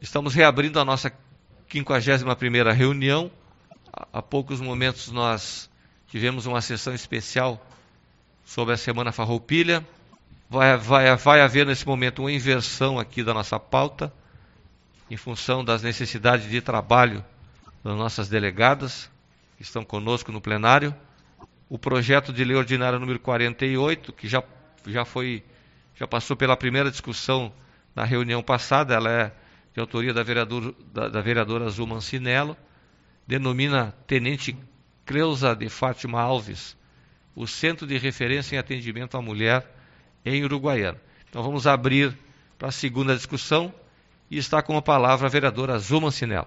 Estamos reabrindo a nossa 51ª reunião. Há poucos momentos nós tivemos uma sessão especial sobre a Semana Farroupilha. Vai haver nesse momento uma inversão aqui da nossa pauta, em função das necessidades de trabalho das nossas delegadas, que estão conosco no plenário. O projeto de lei ordinária número 48, que já passou pela primeira discussão na reunião passada, ela é de autoria da vereadora Azul Mancinello, denomina Tenente Cleusa de Fátima Alves, o Centro de Referência em Atendimento à Mulher em Uruguaiana. Então vamos abrir para a segunda discussão e está com a palavra a vereadora Azul Mancinello.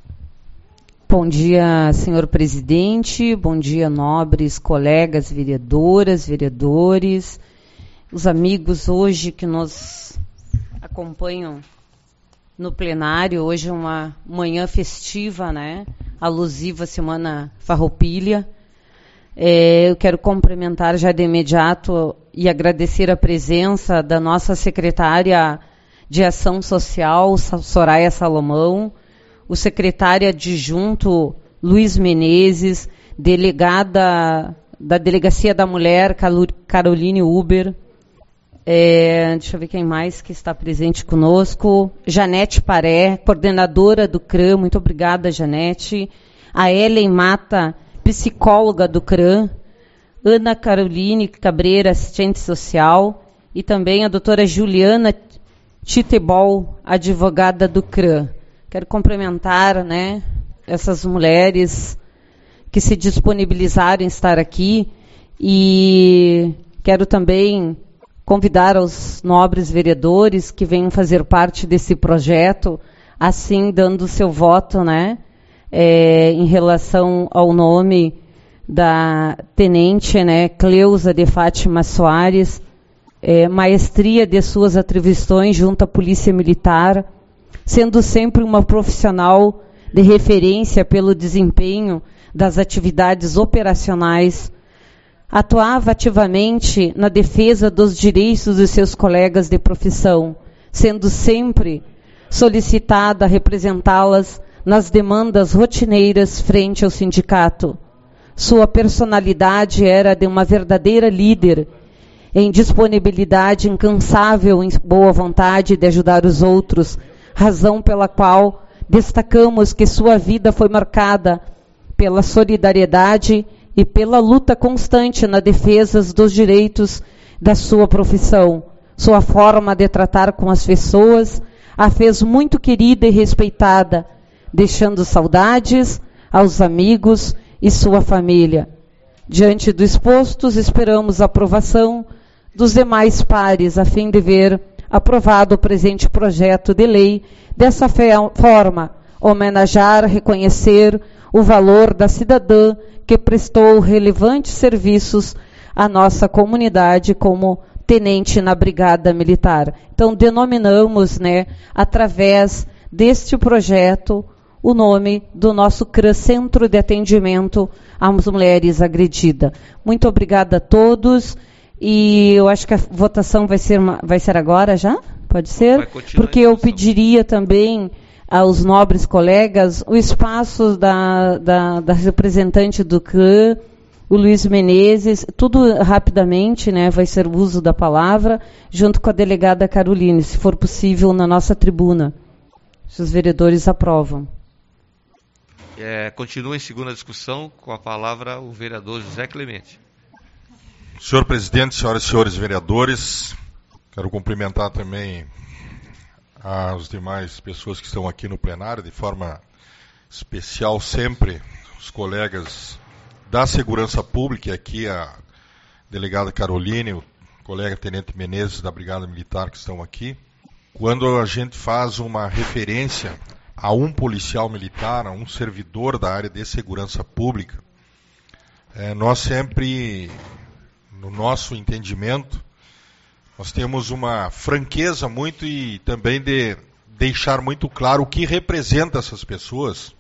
Bom dia, senhor presidente, bom dia, nobres colegas vereadoras, vereadores, os amigos hoje que nos acompanham no plenário. Hoje é uma manhã festiva, né? Alusiva à Semana Farroupilha. Eu quero cumprimentar já de imediato e agradecer a presença da nossa secretária de Ação Social, Soraya Salomão, o secretário adjunto Luiz Menezes, delegada da Delegacia da Mulher, Caroline Uber, deixa eu ver quem mais que está presente conosco, Janete Paré, coordenadora do CRAM, muito obrigada, Janete, a Ellen Mata, psicóloga do CRAM, Ana Caroline Cabreira, assistente social, e também a doutora Juliana Titebol, advogada do CRAM. Quero cumprimentar, né, essas mulheres que se disponibilizaram em estar aqui e quero também convidar os nobres vereadores que venham fazer parte desse projeto, assim dando o seu voto, né, em relação ao nome da tenente, né, Cleusa de Fátima Soares, maestria de suas atribuições junto à Polícia Militar, sendo sempre uma profissional de referência pelo desempenho das atividades operacionais, atuava ativamente na defesa dos direitos de seus colegas de profissão, sendo sempre solicitada a representá-las nas demandas rotineiras frente ao sindicato. Sua personalidade era de uma verdadeira líder, em disponibilidade incansável, em boa vontade de ajudar os outros, razão pela qual destacamos que sua vida foi marcada pela solidariedade e pela luta constante na defesa dos direitos da sua profissão. Sua forma de tratar com as pessoas a fez muito querida e respeitada, deixando saudades aos amigos e sua família. Diante do exposto, esperamos a aprovação dos demais pares, a fim de ver aprovado o presente projeto de lei. Dessa forma, homenagear, reconhecer o valor da cidadã que prestou relevantes serviços à nossa comunidade como tenente na Brigada Militar. Então, denominamos, né, através deste projeto, o nome do nosso CRAM, Centro de Atendimento às Mulheres Agredidas. Muito obrigada a todos. E eu acho que a votação vai ser agora já? Pode ser? Porque eu pediria também aos nobres colegas o espaço da representante do CRAM, o Luiz Menezes, tudo rapidamente, né, vai ser o uso da palavra, junto com a delegada Caroline, se for possível, na nossa tribuna. Se os vereadores aprovam. Continua em segunda discussão, com a palavra o vereador José Clemente. Senhor presidente, senhoras e senhores vereadores, quero cumprimentar também as demais pessoas que estão aqui no plenário, de forma especial sempre os colegas da Segurança Pública, e aqui a delegada Caroline, o colega Tenente Menezes da Brigada Militar que estão aqui. Quando a gente faz uma referência a um policial militar, a um servidor da área de segurança pública, nós sempre, no nosso entendimento, nós temos uma franqueza muito e também de deixar muito claro o que representa essas pessoas,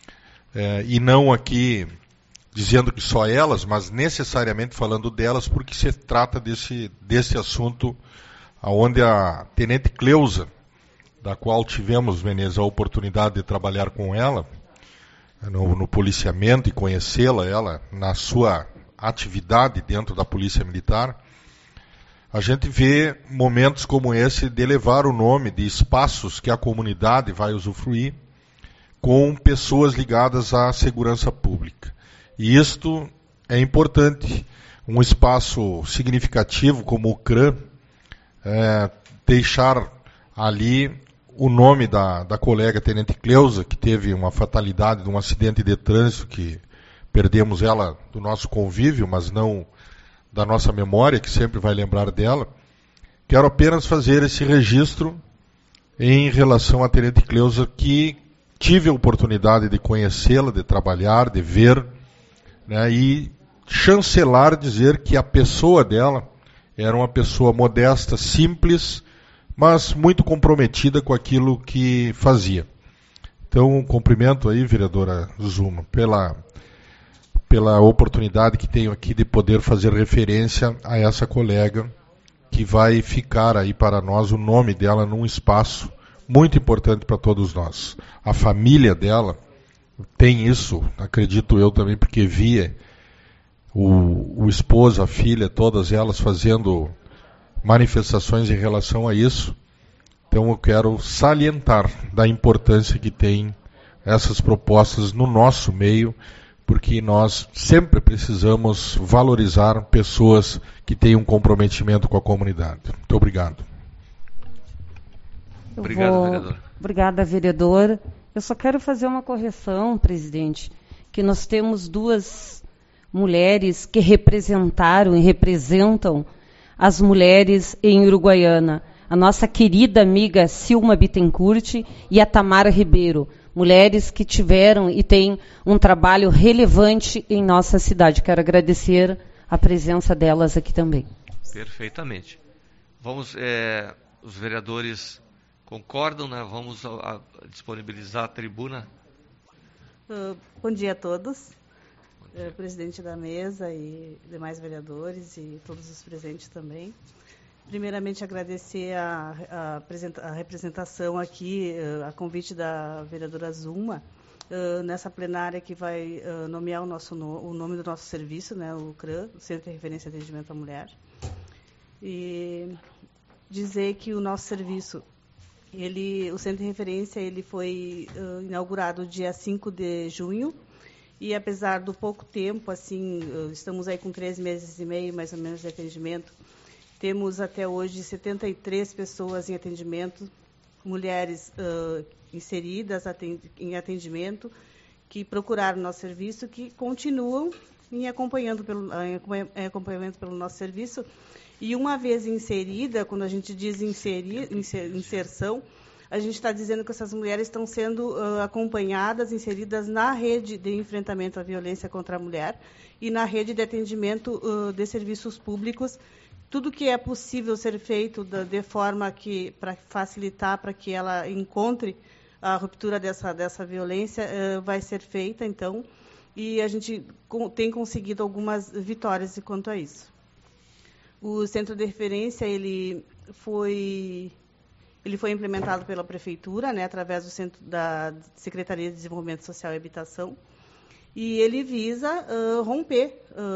e não aqui dizendo que só elas, mas necessariamente falando delas, porque se trata desse assunto onde a Tenente Cleusa da qual tivemos, Menezes, a oportunidade de trabalhar com ela, no policiamento e conhecê-la, ela na sua atividade dentro da Polícia Militar, a gente vê momentos como esse de levar o nome de espaços que a comunidade vai usufruir com pessoas ligadas à segurança pública. E isto é importante. Um espaço significativo como o CRAM, deixar ali o nome da colega Tenente Cleusa, que teve uma fatalidade de um acidente de trânsito, que perdemos ela do nosso convívio, mas não da nossa memória, que sempre vai lembrar dela. Quero apenas fazer esse registro em relação à Tenente Cleusa, que tive a oportunidade de conhecê-la, de trabalhar, de ver, né, e chancelar, dizer que a pessoa dela era uma pessoa modesta, simples, mas muito comprometida com aquilo que fazia. Então, cumprimento aí, vereadora Zuma, pela oportunidade que tenho aqui de poder fazer referência a essa colega, que vai ficar aí para nós o nome dela num espaço muito importante para todos nós. A família dela tem isso, acredito eu também, porque via o esposo, a filha, todas elas fazendo manifestações em relação a isso. Então eu quero salientar da importância que tem essas propostas no nosso meio, porque nós sempre precisamos valorizar pessoas que têm um comprometimento com a comunidade. Muito obrigado. Obrigado, vereador. Obrigada, vereador. Eu só quero fazer uma correção, presidente, que nós temos duas mulheres que representaram e representam as mulheres em Uruguaiana. A nossa querida amiga Silma Bittencourt e a Tamara Ribeiro. Mulheres que tiveram e têm um trabalho relevante em nossa cidade. Quero agradecer a presença delas aqui também. Perfeitamente. Vamos, os vereadores concordam, né? Vamos disponibilizar a tribuna. Bom dia a todos. Presidente da mesa e demais vereadores e todos os presentes também. Primeiramente, agradecer a representação aqui, a convite da vereadora Zuma, nessa plenária que vai nomear o nome do nosso serviço, né, o CRAM, o Centro de Referência e Atendimento à Mulher. E dizer que o nosso serviço, o Centro de Referência, ele foi inaugurado dia 5 de junho, e apesar do pouco tempo, assim, estamos aí com 3 meses e meio, mais ou menos, de atendimento. Temos até hoje 73 pessoas em atendimento, mulheres inseridas em atendimento, que procuraram o nosso serviço, que continuam em acompanhamento pelo nosso serviço. E uma vez inserida, quando a gente diz inserção, a gente está dizendo que essas mulheres estão sendo acompanhadas, inseridas na rede de enfrentamento à violência contra a mulher e na rede de atendimento de serviços públicos. Tudo que é possível ser feito de forma que, para facilitar, para que ela encontre a ruptura dessa violência, vai ser feita, então, e a gente tem conseguido algumas vitórias quanto a isso. O Centro de Referência, ele foi implementado pela Prefeitura, né, através do Centro da Secretaria de Desenvolvimento Social e Habitação, e ele visa romper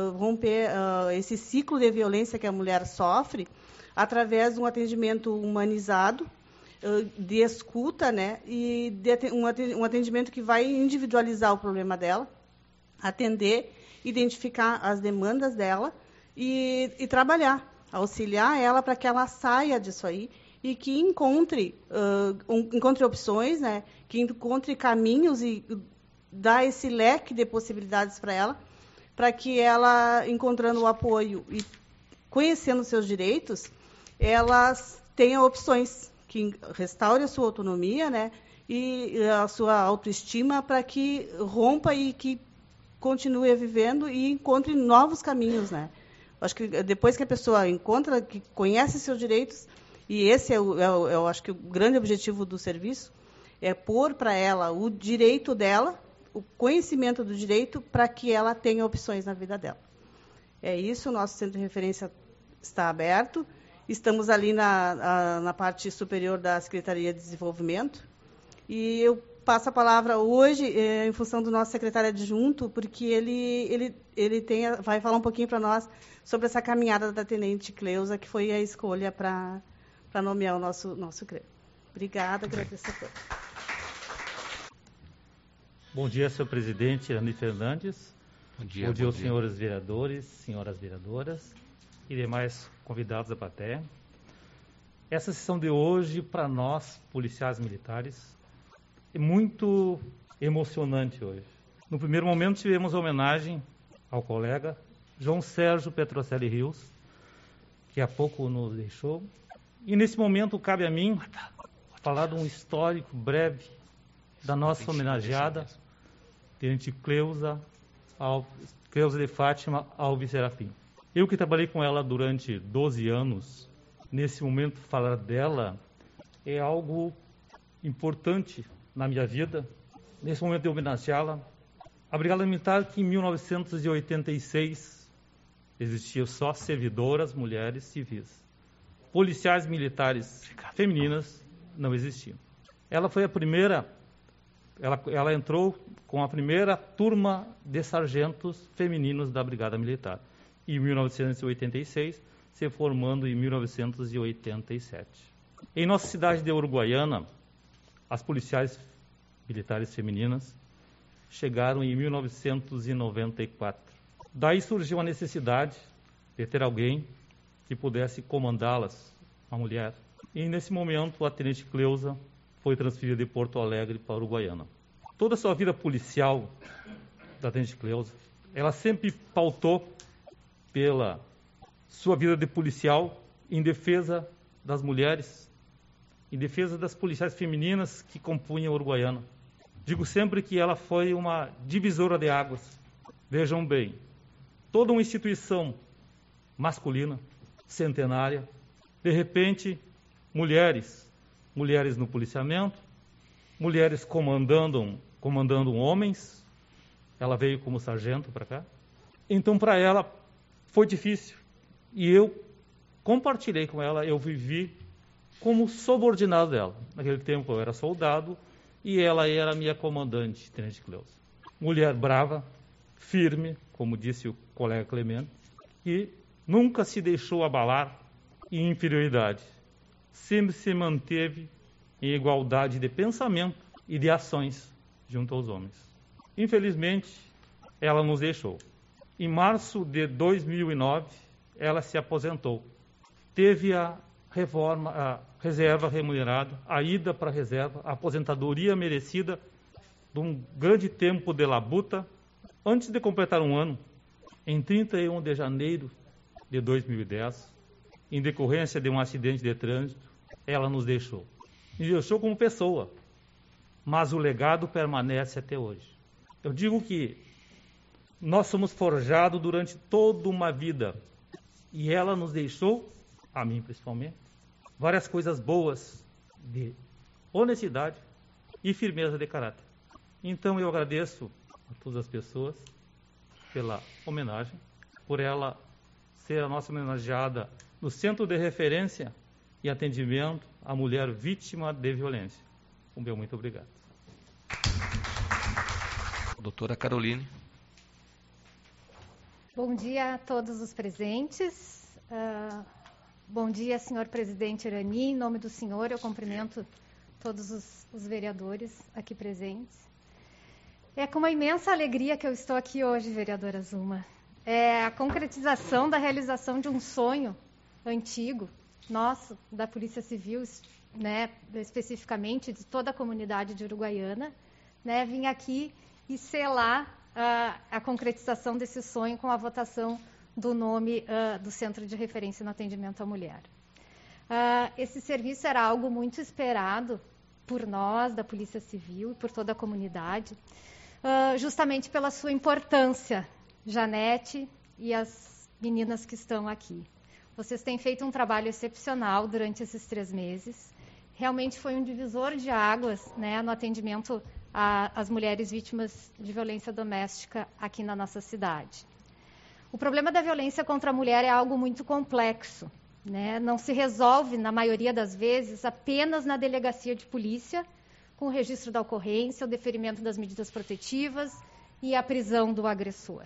esse ciclo de violência que a mulher sofre através de um atendimento humanizado, de escuta, né, e um atendimento que vai individualizar o problema dela, atender, identificar as demandas dela e trabalhar, auxiliar ela para que ela saia disso aí e que encontre opções, né, que encontre caminhos e dar esse leque de possibilidades para ela, para que ela, encontrando o apoio e conhecendo seus direitos, elas tenham opções que restaure a sua autonomia, né, e a sua autoestima, para que rompa e que continue vivendo e encontre novos caminhos, né. Acho que depois que a pessoa encontra, que conhece seus direitos, e esse eu acho que o grande objetivo do serviço é pôr para ela o direito dela, o conhecimento do direito, para que ela tenha opções na vida dela. É isso, o nosso Centro de Referência está aberto Estamos ali na parte superior da Secretaria de Desenvolvimento. E eu passo a palavra hoje, em função do nosso secretário adjunto, porque ele vai falar um pouquinho para nós sobre essa caminhada da Tenente Cleusa, que foi a escolha para nomear o nosso CREA. Obrigada, agradeço a todos. Bom dia, senhor presidente Irani Fernandes. Bom dia aos senhores vereadores, senhoras vereadoras e demais convidados da plateia. Essa sessão de hoje, para nós, policiais militares, é muito emocionante hoje. No primeiro momento, tivemos a homenagem ao colega João Sérgio Petrocelli Rios, que há pouco nos deixou. E nesse momento, cabe a mim falar de um histórico breve da nossa homenageada, Tenente Cleusa de Fátima Alves Serafim. Eu que trabalhei com ela durante 12 anos, nesse momento falar dela é algo importante na minha vida. Nesse momento de homenageá-la, a Brigada Militar, que em 1986 existia só servidoras mulheres civis. Policiais militares femininas não existiam. Ela foi a primeira, ela entrou com a primeira turma de sargentos femininos da Brigada Militar, em 1986, se formando em 1987. Em nossa cidade de Uruguaiana, as policiais militares femininas chegaram em 1994. Daí surgiu a necessidade de ter alguém que pudesse comandá-las, uma mulher. E nesse momento a Tenente Cleusa foi transferida de Porto Alegre para Uruguaiana. Toda a sua vida policial da Tenente Cleusa, ela sempre pautou pela sua vida de policial em defesa das mulheres, em defesa das policiais femininas que compunham a Uruguaiana. Digo sempre que ela foi uma divisora de águas. Vejam bem, toda uma instituição masculina, centenária, de repente, mulheres no policiamento, mulheres comandando homens. Ela veio como sargento para cá. Então, para ela, foi difícil. E eu compartilhei com ela, eu vivi como subordinado dela. Naquele tempo eu era soldado e ela era minha comandante, Tenente Cleusa. Mulher brava, firme, como disse o colega Clemente, que nunca se deixou abalar em inferioridade. Sempre se manteve em igualdade de pensamento e de ações junto aos homens. Infelizmente, ela nos deixou. Em março de 2009, ela se aposentou. Teve a reserva remunerada, a ida para a reserva, a aposentadoria merecida de um grande tempo de labuta. Antes de completar um ano, em 31 de janeiro de 2010, em decorrência de um acidente de trânsito, ela nos deixou. Nos deixou como pessoa, mas o legado permanece até hoje. Eu digo que nós somos forjados durante toda uma vida e ela nos deixou, a mim principalmente, várias coisas boas de honestidade e firmeza de caráter. Então eu agradeço a todas as pessoas pela homenagem, por ela ser a nossa homenageada no Centro de Referência e Atendimento à Mulher Vítima de Violência. O meu muito obrigado. Doutora Caroline. Bom dia a todos os presentes. Bom dia, senhor presidente Irani. Em nome do senhor, eu cumprimento todos os vereadores aqui presentes. É com uma imensa alegria que eu estou aqui hoje, vereadora Zuma. É a concretização da realização de um sonho antigo, nosso, da Polícia Civil, né, especificamente de toda a comunidade de Uruguaiana, né, vim aqui e selar a concretização desse sonho com a votação do nome do Centro de Referência no Atendimento à Mulher. Esse serviço era algo muito esperado por nós, da Polícia Civil, e por toda a comunidade, justamente pela sua importância, Janete e as meninas que estão aqui. Vocês têm feito um trabalho excepcional durante esses 3 meses. Realmente foi um divisor de águas, né, no atendimento às mulheres vítimas de violência doméstica aqui na nossa cidade. O problema da violência contra a mulher é algo muito complexo, né? Não se resolve, na maioria das vezes, apenas na delegacia de polícia, com o registro da ocorrência, o deferimento das medidas protetivas e a prisão do agressor.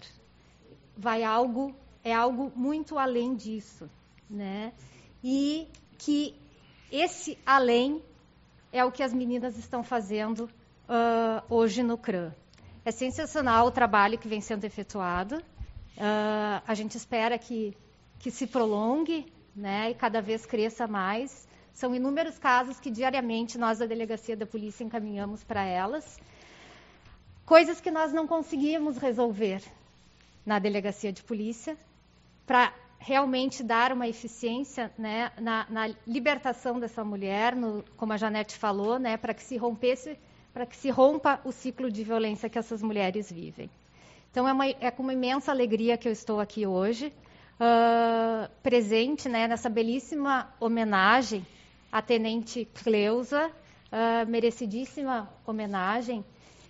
É algo muito além disso, né? E que esse além é o que as meninas estão fazendo hoje no CRAM. É sensacional o trabalho que vem sendo efetuado. A gente espera que se prolongue, né, e cada vez cresça mais. São inúmeros casos que diariamente nós da Delegacia da Polícia encaminhamos para elas. Coisas que nós não conseguimos resolver na Delegacia de Polícia, para realmente dar uma eficiência, né, na libertação dessa mulher, como a Janete falou, né, para que se rompa o ciclo de violência que essas mulheres vivem. Então, é com uma imensa alegria que eu estou aqui hoje, presente, né, nessa belíssima homenagem à Tenente Cleusa, merecidíssima homenagem.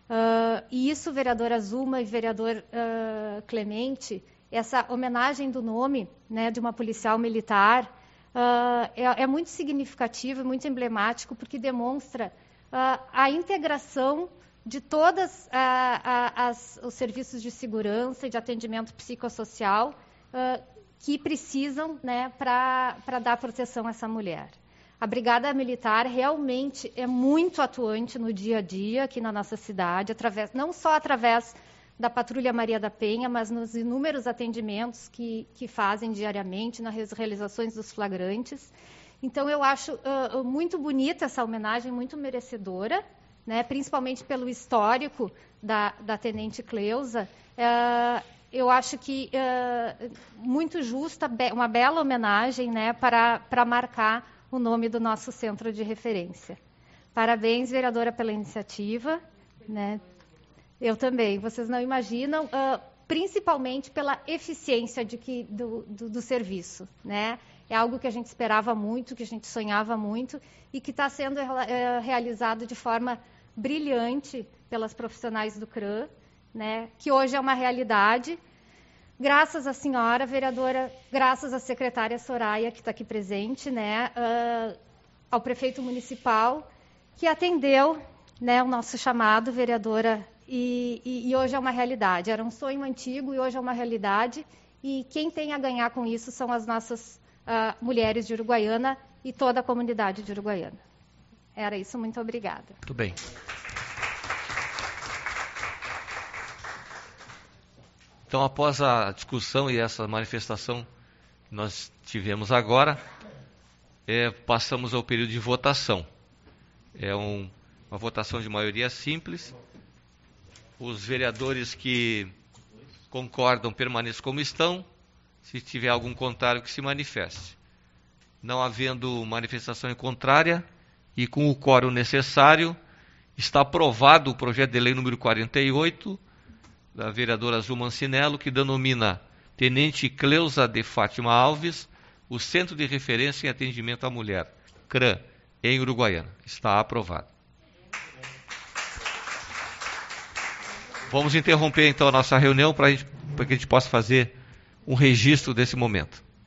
E isso, vereadora Zuma e vereador Clemente, essa homenagem do nome, né, de uma policial militar é muito significativo, muito emblemático, porque demonstra a integração de todos os serviços de segurança e de atendimento psicossocial que precisam, né, para dar proteção a essa mulher. A Brigada Militar realmente é muito atuante no dia a dia aqui na nossa cidade, não só através da Patrulha Maria da Penha, mas nos inúmeros atendimentos que fazem diariamente, nas realizações dos flagrantes. Então, eu acho muito bonita essa homenagem, muito merecedora, né, principalmente pelo histórico da Tenente Cleusa. Eu acho que muito justa, uma bela homenagem, né, para marcar o nome do nosso centro de referência. Parabéns, vereadora, pela iniciativa, né? Eu também. Vocês não imaginam, principalmente pela eficiência do serviço, né? É algo que a gente esperava muito, que a gente sonhava muito e que está sendo realizado de forma brilhante pelas profissionais do CRAM, né? Que hoje é uma realidade. Graças à senhora vereadora, graças à secretária Soraya, que está aqui presente, né? Ao prefeito municipal, que atendeu, né, o nosso chamado, vereadora. E hoje é uma realidade. Era um sonho antigo e hoje é uma realidade. E quem tem a ganhar com isso são as nossas mulheres de Uruguaiana e toda a comunidade de Uruguaiana. Era isso. Muito obrigada. Muito bem. Então, após a discussão e essa manifestação que nós tivemos agora, passamos ao período de votação. É uma votação de maioria simples. Os vereadores que concordam permaneçam como estão. Se tiver algum contrário, que se manifeste. Não havendo manifestação em contrária e com o quórum necessário, está aprovado o projeto de lei número 48, da vereadora Zuma Ancinello, que denomina Tenente Cleusa de Fátima Alves o Centro de Referência em Atendimento à Mulher, CRAM, em Uruguaiana. Está aprovado. Vamos interromper, então, a nossa reunião para que a gente possa fazer um registro desse momento.